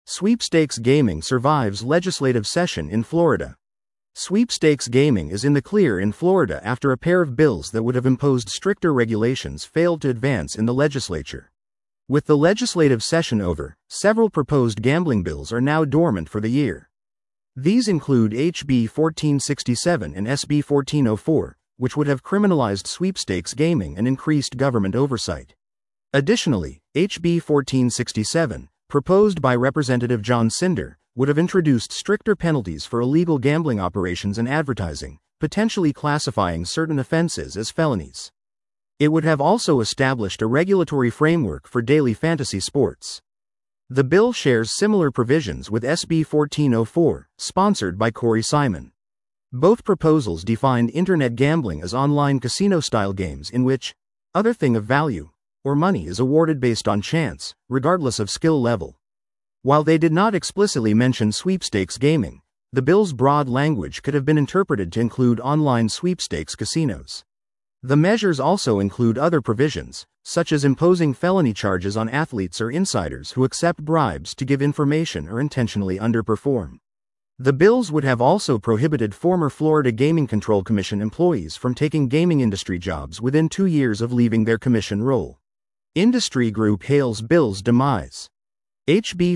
Sweepstakes gaming survives legislative session in Florida. Sweepstakes gaming is in the clear in Florida after a pair of bills that would have imposed stricter regulations failed to advance in the legislature. With the legislative session over, several proposed gambling bills are now dormant for the year. These include HB 1467 and SB 1404, which would have criminalized sweepstakes gaming and increased government oversight. Additionally, HB 1467, proposed by Representative John Cinder, would have introduced stricter penalties for illegal gambling operations and advertising, potentially classifying certain offenses as felonies. It would have also established a regulatory framework for daily fantasy sports. The bill shares similar provisions with SB 1404, sponsored by Corey Simon. Both proposals defined internet gambling as online casino-style games in which other thing of value or money is awarded based on chance, regardless of skill level. While they did not explicitly mention sweepstakes gaming, the bill's broad language could have been interpreted to include online sweepstakes casinos. The measures also include other provisions, such as imposing felony charges on athletes or insiders who accept bribes to give information or intentionally underperform. The bills would have also prohibited former Florida Gaming Control Commission employees from taking gaming industry jobs within 2 years of leaving their commission role. Industry group hails bill's demise. HB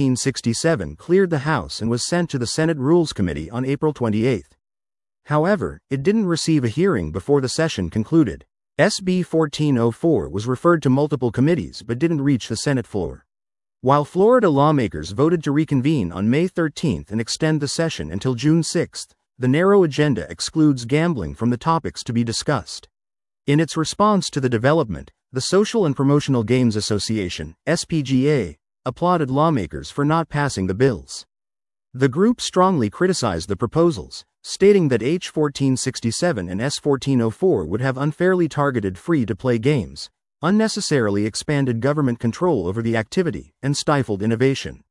1467 cleared the House and was sent to the Senate Rules Committee on April 28. However, it didn't receive a hearing before the session concluded. SB 1404 was referred to multiple committees but didn't reach the Senate floor. While Florida lawmakers voted to reconvene on May 13 and extend the session until June 6, the narrow agenda excludes gambling from the topics to be discussed. In its response to the development, the Social and Promotional Games Association, SPGA, applauded lawmakers for not passing the bills. The group strongly criticized the proposals, stating that H 1467 and S 1404 would have unfairly targeted free-to-play games, unnecessarily expanded government control over the activity, and stifled innovation.